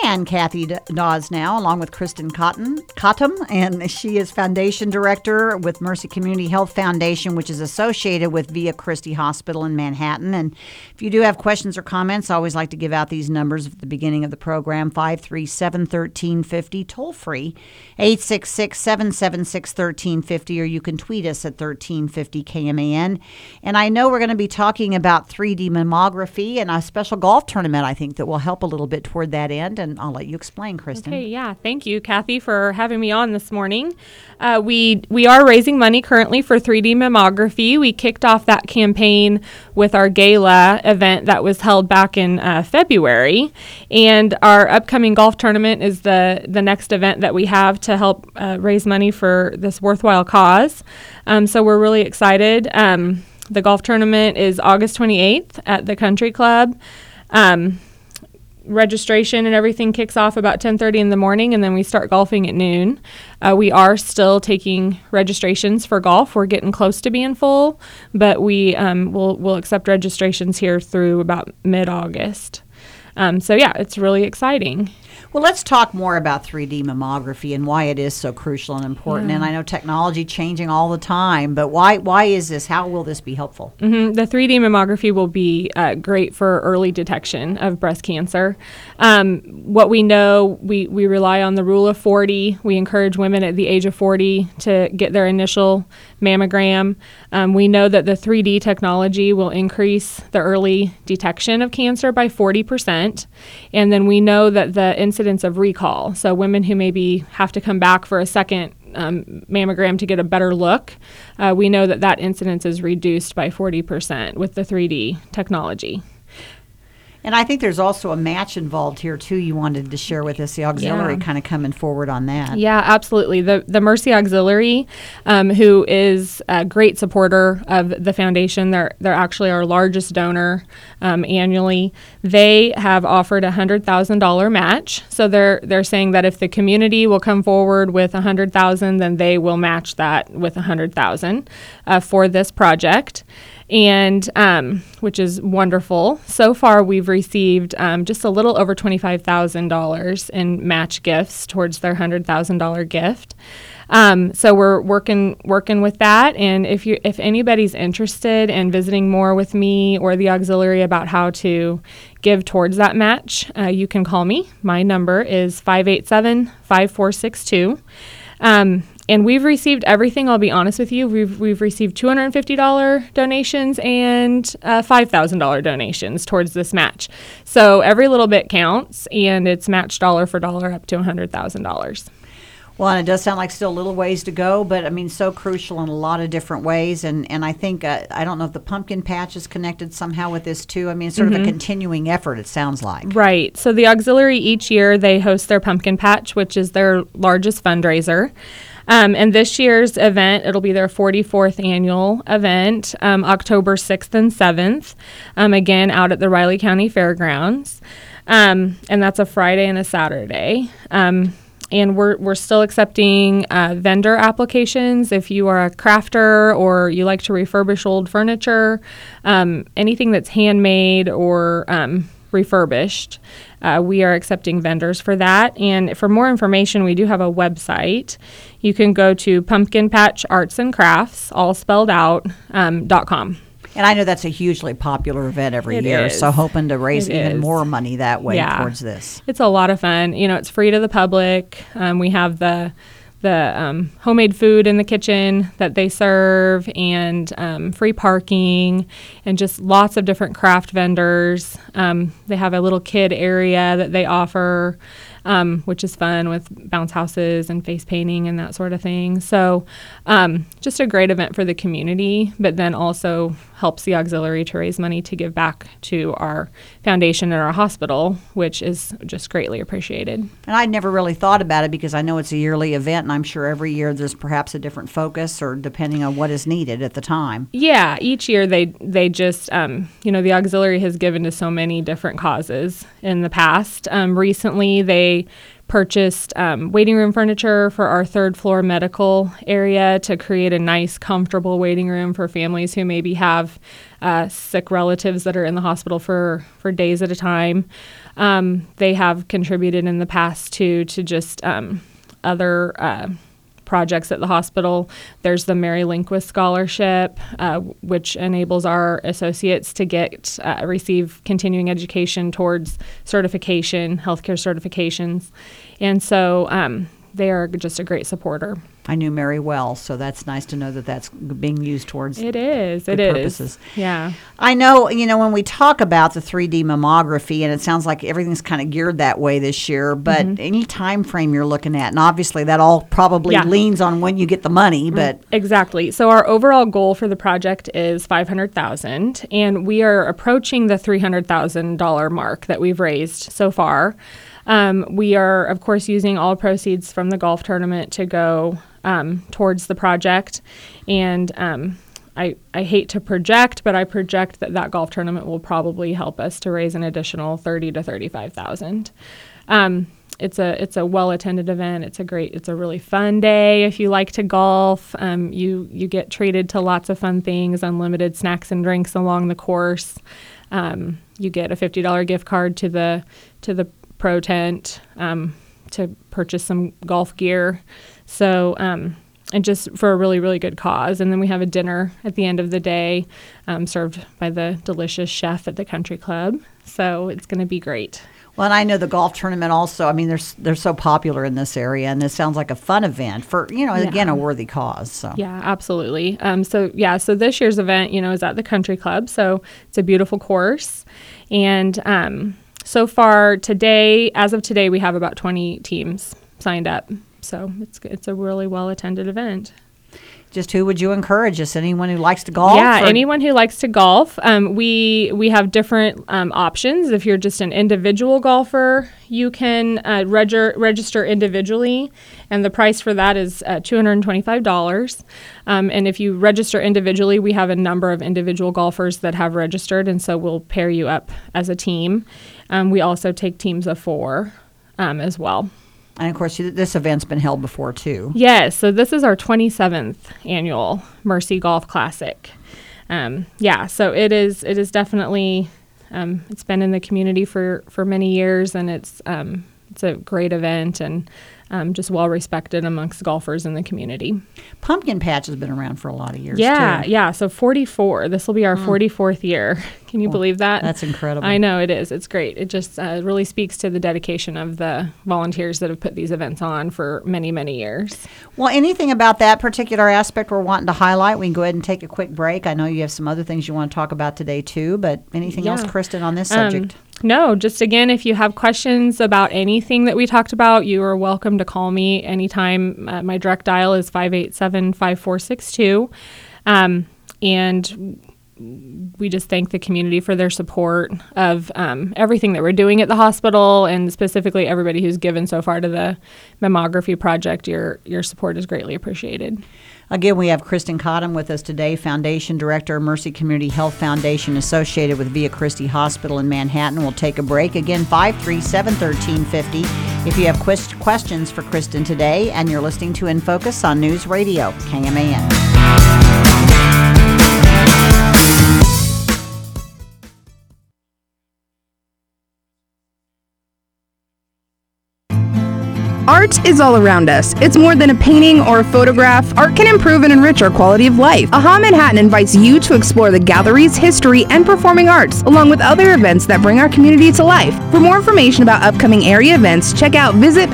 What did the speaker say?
and Kathy Dawes now, along with Kristen Cottom, and she is Foundation Director with Mercy Community Health Foundation, which is associated with Via Christi Hospital in Manhattan. And if you do have questions or comments, I always like to give out these numbers at the beginning of the program: 537-1350, toll free, 866-776-1350, or you can tweet us at 1350 KMAN. And I know we're going to be talking about 3D mammography and a special golf tournament, I think, that will help a little bit toward that end, and I'll let you explain, Kristen. Okay, yeah. Thank you, Kathy, for having me on this morning. We are raising money currently for 3D mammography. We kicked off that campaign with our gala event that was held back in February, and our upcoming golf tournament is the next event that we have to help raise money for this worthwhile cause. So we're really excited. The golf tournament is August 28th at the Country Club. Registration and everything kicks off about 10:30 in the morning, and then we start golfing at noon. We are still taking registrations for golf. We're getting close to being full, but we'll accept registrations here through about mid-August. So yeah, it's really exciting. Well, let's talk more about 3D mammography and why it is so crucial and important. Yeah. And I know technology changing all the time, but why is this? How will this be helpful? Mm-hmm. The 3D mammography will be great for early detection of breast cancer. What we know, we rely on the rule of 40. We encourage women at the age of 40 to get their initial mammogram. We know that the 3D technology will increase the early detection of cancer by 40%. And then we know that the incidence of recall, so women who maybe have to come back for a second mammogram to get a better look, we know that incidence is reduced by 40% with the 3D technology. And I think there's also a match involved here, too, you wanted to share with us, the auxiliary kind of coming forward on that. Yeah, absolutely. The Mercy Auxiliary, who is a great supporter of the foundation, they're actually our largest donor annually. They have offered a $100,000 match. So they're saying that if the community will come forward with $100,000, then they will match that with $100,000 for this project. And which is wonderful. So far, we've received just a little over $25,000 in match gifts towards their $100,000 gift. So we're working with that. And if anybody's interested in visiting more with me or the auxiliary about how to give towards that match, you can call me. My number is 587-5462. And we've received everything, I'll be honest with you. We've received $250 donations and $5,000 donations towards this match. So every little bit counts, and it's matched dollar for dollar up to $100,000. Well, and it does sound like still a little ways to go, but I mean, so crucial in a lot of different ways. And I think, I don't know if the pumpkin patch is connected somehow with this too. I mean, it's sort of a continuing effort, it sounds like. Right. So the auxiliary each year, they host their pumpkin patch, which is their largest fundraiser. And this year's event, it'll be their 44th annual event, October 6th and 7th, again, out at the Riley County Fairgrounds. And that's a Friday and a Saturday. And we're still accepting vendor applications. If you are a crafter or you like to refurbish old furniture, anything that's handmade or refurbished, we are accepting vendors for that. And for more information, we do have a website. You can go to pumpkinpatchartsandcrafts, all spelled out, .com. And I know that's a hugely popular event every year, so hoping to raise even more money that way towards this. It's a lot of fun. You know, it's free to the public. We have the homemade food in the kitchen that they serve, and free parking, and just lots of different craft vendors. They have a little kid area that they offer, which is fun, with bounce houses and face painting and that sort of thing. So just a great event for the community, but then also helps the auxiliary to raise money to give back to our foundation and our hospital, which is just greatly appreciated. And I'd never really thought about it because I know it's a yearly event, and I'm sure every year there's perhaps a different focus, or depending on what is needed at the time. Yeah, each year they just, the auxiliary has given to so many different causes in the past. Recently, they they purchased waiting room furniture for our third floor medical area to create a nice, comfortable waiting room for families who maybe have sick relatives that are in the hospital for days at a time. They have contributed in the past to just other projects at the hospital. There's the Mary Linquist Scholarship, which enables our associates to receive continuing education towards certification, healthcare certifications. And so they are just a great supporter. I knew Mary well, so that's nice to know that that's being used towards good purposes. Yeah. I know, when we talk about the 3D mammography, and it sounds like everything's kind of geared that way this year, but any time frame you're looking at, and obviously that all probably leans on when you get the money, but... Exactly. So our overall goal for the project is $500,000, and we are approaching the $300,000 mark that we've raised so far. We are, of course, using all proceeds from the golf tournament to go towards the project. And I hate to project, but I project that golf tournament will probably help us to raise an additional $30,000 to $35,000. It's a well-attended event. It's a really fun day. If you like to golf, you get treated to lots of fun things, unlimited snacks and drinks along the course. You get a $50 gift card to the pro tent to purchase some golf gear. So, and just for a really, really good cause. And then we have a dinner at the end of the day served by the delicious chef at the country club. So it's going to be great. Well, and I know the golf tournament also, they're so popular in this area, and this sounds like a fun event for, again, a worthy cause. So. Yeah, absolutely. So this year's event, is at the country club. So it's a beautiful course. And so far as of today, we have about 20 teams signed up. So it's a really well-attended event. Just who would you encourage? Just anyone who likes to golf? Yeah, anyone who likes to golf. We have different options. If you're just an individual golfer, you can register individually, and the price for that is $225. And if you register individually, we have a number of individual golfers that have registered, and so we'll pair you up as a team. We also take teams of 4 as well. And, of course, this event's been held before, too. Yes. So this is our 27th annual Mercy Golf Classic. So it is definitely, it's been in the community for many years, and it's a great event and just well-respected amongst golfers in the community. Pumpkin Patch has been around for a lot of years, too. Yeah. So 44. This will be our 44th year. Can you believe that? That's incredible. I know, it is. It's great. It just really speaks to the dedication of the volunteers that have put these events on for many, many years. Well, anything about that particular aspect we're wanting to highlight, we can go ahead and take a quick break. I know you have some other things you want to talk about today, too, but anything else, Kristen, on this subject? No, just again, if you have questions about anything that we talked about, you are welcome to call me anytime. My direct dial is 587-5462. And we just thank the community for their support of everything that we're doing at the hospital, and specifically everybody who's given so far to the mammography project. Your support is greatly appreciated. Again, we have Kristen Cottom with us today, Foundation Director, Mercy Community Health Foundation, associated with Via Christi Hospital in Manhattan. We'll take a break. Again, 537-1350. If you have questions for Kristen today, and you're listening to In Focus on News Radio, KMAN. Art is all around us. It's more than a painting or a photograph. Art can improve and enrich our quality of life. AHA Manhattan invites you to explore the galleries, history, and performing arts, along with other events that bring our community to life. For more information about upcoming area events, check out visitaha.org.